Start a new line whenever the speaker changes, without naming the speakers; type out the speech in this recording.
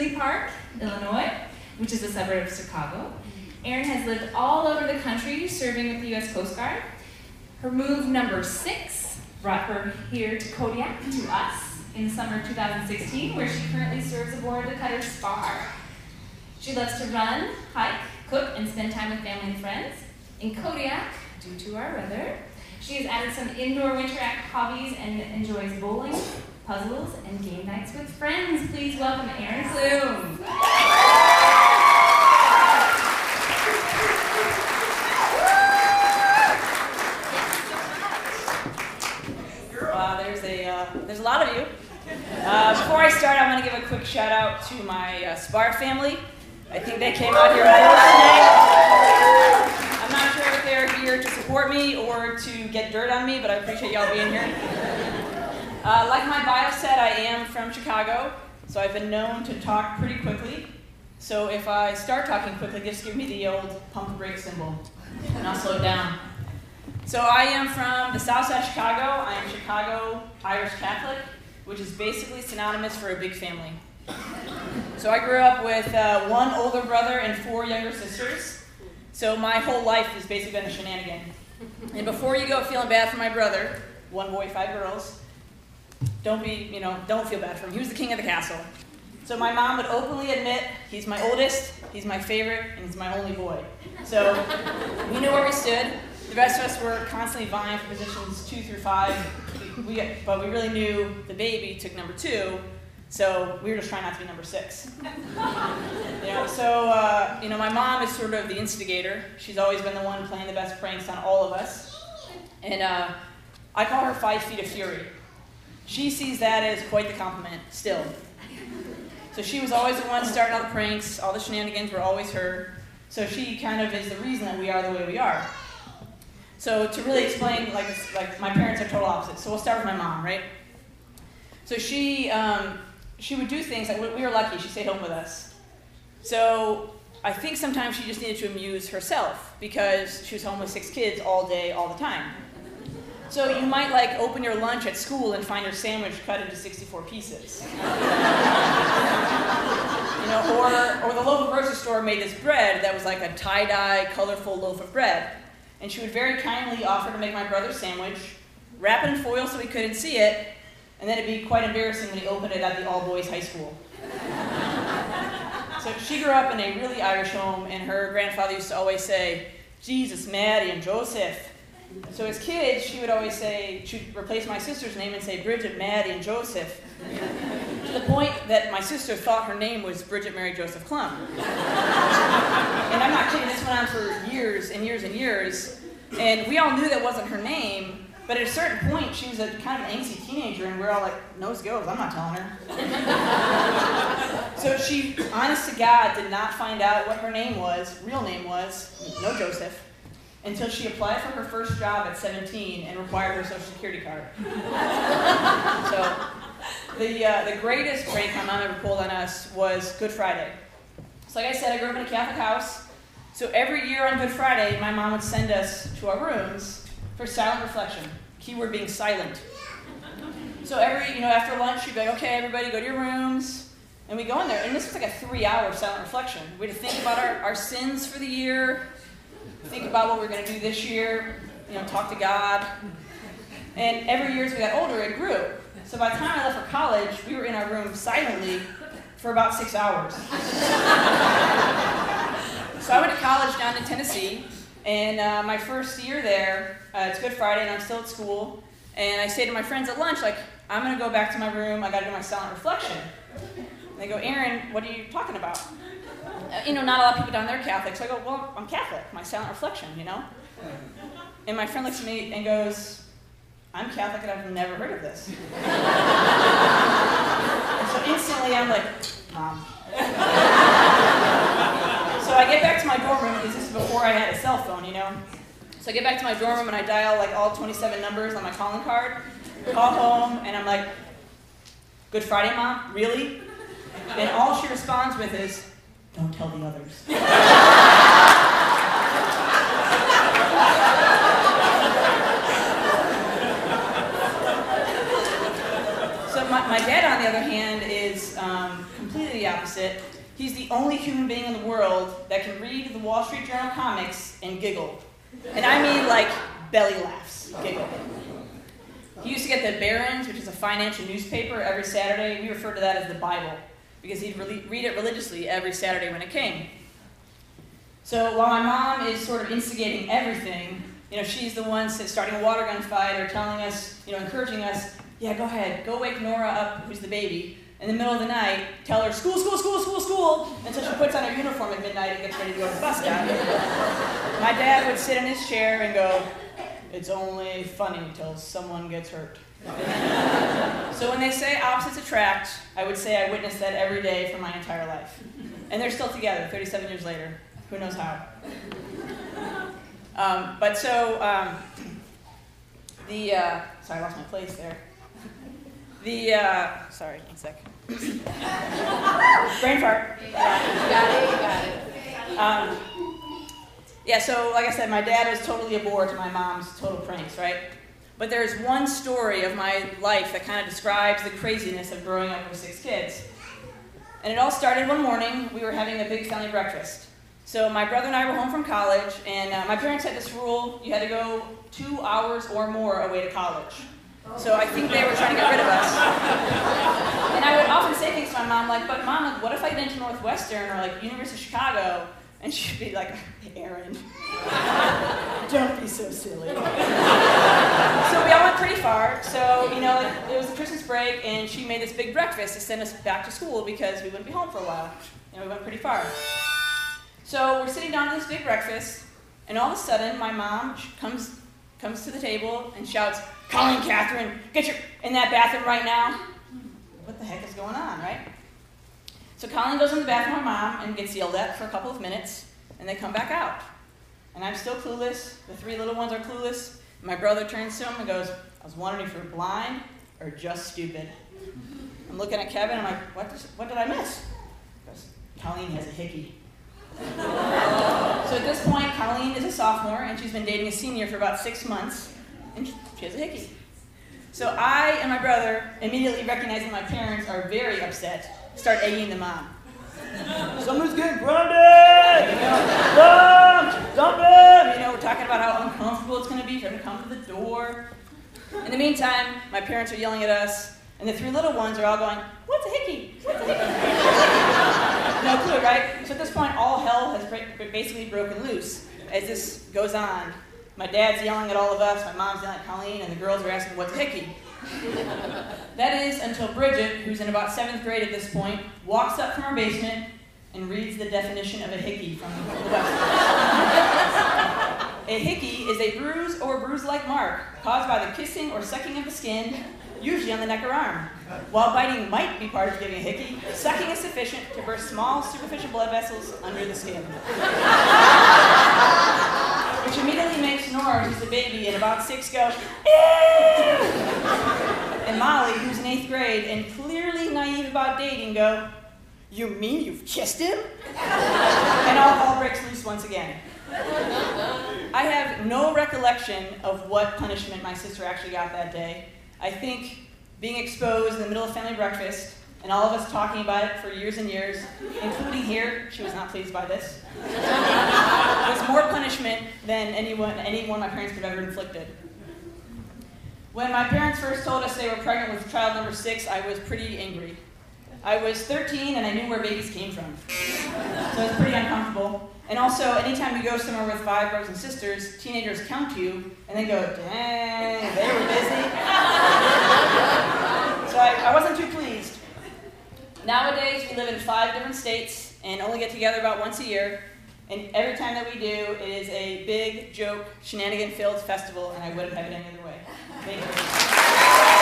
Grizzly Park, Illinois, which is a suburb of Chicago. Erin has lived all over the country serving with the U.S. Coast Guard. Her move number 6 brought her here to Kodiak, to us, in the summer of 2016, where she currently serves aboard the cutter Spar. She loves to run, hike, cook, and spend time with family and friends. In Kodiak, due to our weather, she has added some indoor winter hobbies and enjoys bowling, puzzles, and game nights with friends. Please welcome Erin Flume.
There's a lot of you. Before I start, I want to give a quick shout out to my Spar family. I think they came out here today. I'm not sure if they're here to support me or to get dirt on me, but I appreciate y'all being here. Like my bio said, I am from Chicago, so I've been known to talk pretty quickly. So if I start talking quickly, just give me the old pump the brake symbol, and I'll slow down. So I am from the south side of Chicago. I am Chicago Irish Catholic, which is basically synonymous for a big family. So I grew up with 1 older brother and 4 younger sisters. So my whole life has basically been a shenanigan. And before you go feeling bad for my brother, 1 boy, 5 girls, don't feel bad for him. He was the king of the castle. So my mom would openly admit he's my oldest, he's my favorite, and he's my only boy. So we knew where we stood. The rest of us were constantly vying for positions 2 through 5, but we really knew the baby took number 2, so we were just trying not to be number 6. My mom is sort of the instigator. She's always been the one playing the best pranks on all of us, and I call her 5 feet of fury. She sees that as quite the compliment still. So she was always the one starting all the pranks, all the shenanigans were always her, so she kind of is the reason that we are the way we are. So to really explain, like my parents are total opposites. So we'll start with my mom, right? So she would do things like, we were lucky, she stayed home with us. So I think sometimes she just needed to amuse herself because she was home with 6 kids all day, all the time. So you might open your lunch at school and find your sandwich cut into 64 pieces. Or the local grocery store made this bread that was like a tie-dye, colorful loaf of bread. And she would very kindly offer to make my brother's sandwich, wrap it in foil so he couldn't see it, and then it'd be quite embarrassing when he opened it at the all-boys high school. So she grew up in a really Irish home, and her grandfather used to always say, Jesus, Maddie, and Joseph. So as kids, she would always say, she'd replace my sister's name and say Bridget, Maddie, and Joseph, to the point that my sister thought her name was Bridget Mary Joseph Clum. And I'm not kidding, this went on for years and years and years, and we all knew that wasn't her name, but at a certain point, she was a kind of an angsty teenager, and we were all like, nose goes, I'm not telling her. So she, honest to God, did not find out what her name was, real name was, no Joseph, until she applied for her first job at 17 and required her Social Security card. So the greatest prank my mom ever pulled on us was Good Friday. So like I said, I grew up in a Catholic house. So every year on Good Friday, my mom would send us to our rooms for silent reflection. Keyword being silent. So after lunch, she'd be like, okay, everybody go to your rooms. And we go in there, and this was like a 3-hour silent reflection. We had to think about our sins for the year, think about what we're going to do this year, talk to God. And every year as we got older, it grew. So by the time I left for college, we were in our room silently for about 6 hours. So I went to college down in Tennessee, and my first year there, it's Good Friday, and I'm still at school, and I say to my friends at lunch, I'm going to go back to my room, I got to do my silent reflection. And they go, Erin, what are you talking about? Not a lot of people down there are Catholic, so I go, well, I'm Catholic, my silent reflection, And my friend looks at me and goes, I'm Catholic and I've never heard of this. And so instantly I'm like, Mom. So I get back to my dorm room, because this is before I had a cell phone, So I get back to my dorm room and I dial all 27 numbers on my calling card, call home, and I'm like, Good Friday, Mom? Really? And all she responds with is, don't tell the others. So my dad, on the other hand, is completely the opposite. He's the only human being in the world that can read the Wall Street Journal comics and giggle. And I mean like belly laughs, giggle. He used to get the Barron's, which is a financial newspaper, every Saturday. We refer to that as the Bible, because he'd read it religiously every Saturday when it came. So while my mom is sort of instigating everything, she's the one starting a water gun fight or telling us, encouraging us, yeah, go ahead, go wake Nora up, who's the baby. In the middle of the night, tell her, school, school, school, school, school, until she puts on her uniform at midnight and gets ready to go to the bus stop. My dad would sit in his chair and go, it's only funny till someone gets hurt. So when they say opposites attract, I would say I witnessed that every day for my entire life. And they're still together 37 years later. Who knows how? Sorry, I lost my place there. Sorry, one sec. Brain fart.
You got it.
So like I said, my dad was totally a bore to my mom's total pranks, right? But there's one story of my life that kind of describes the craziness of growing up with 6 kids. And it all started one morning. We were having a big family breakfast. So my brother and I were home from college, and my parents had this rule: you had to go 2 hours or more away to college. So I think they were trying to get rid of us. And I would often say things to my mom like, but Mom, what if I get into Northwestern or like University of Chicago? And she'd be like, Aaron, don't be so silly. So we all went pretty far. So, it was the Christmas break, and she made this big breakfast to send us back to school because we wouldn't be home for a while. We went pretty far. So we're sitting down to this big breakfast, and all of a sudden, my mom comes to the table and shouts, Colleen, Catherine, get your in that bathroom right now. What the heck is going on, right? So Colleen goes in the bathroom with Mom and gets yelled at for a couple of minutes, and they come back out. And I'm still clueless. The 3 little ones are clueless. My brother turns to him and goes, I was wondering if you're blind or just stupid. I'm looking at Kevin, and I'm like, what did I miss? He goes, Colleen has a hickey. So at this point, Colleen is a sophomore, and she's been dating a senior for about 6 months, and she has a hickey. So I and my brother, immediately recognizing my parents are very upset, start egging them on. Someone's getting grounded! Dump him! We're talking about how uncomfortable it's going to be for him to come to the door. In the meantime, my parents are yelling at us, and the 3 little ones are all going, what's a hickey? What's a hickey? No clue, right? So at this point, all hell has basically broken loose as this goes on. My dad's yelling at all of us, my mom's yelling at Colleen, and the girls are asking, what's a hickey? That is until Bridget, who's in about 7th grade at this point, walks up from her basement and reads the definition of a hickey from the website. A hickey is a bruise or bruise-like mark caused by the kissing or sucking of the skin, usually on the neck or arm. While biting might be part of getting a hickey, sucking is sufficient to burst small superficial blood vessels under the skin. Which immediately makes Nora, who's the baby and about 6, go, ew! And Molly, who's in 8th grade and clearly naive about dating, go, you mean you've kissed him? And all hell breaks loose once again. I have no recollection of what punishment my sister actually got that day. I think being exposed in the middle of family breakfast and all of us talking about it for years and years, including here, she was not pleased by this, was more punishment than any one my parents could have ever inflicted. When my parents first told us they were pregnant with child number 6, I was pretty angry. I was 13 and I knew where babies came from. So it was pretty uncomfortable. And also, anytime you go somewhere with 5 brothers and sisters, teenagers count you and they go, dang, they were busy. So I wasn't too pleased. Nowadays, we live in 5 different states and only get together about once a year. And every time that we do, it is a big joke, shenanigan-filled festival, and I wouldn't have it any other way. Thank you.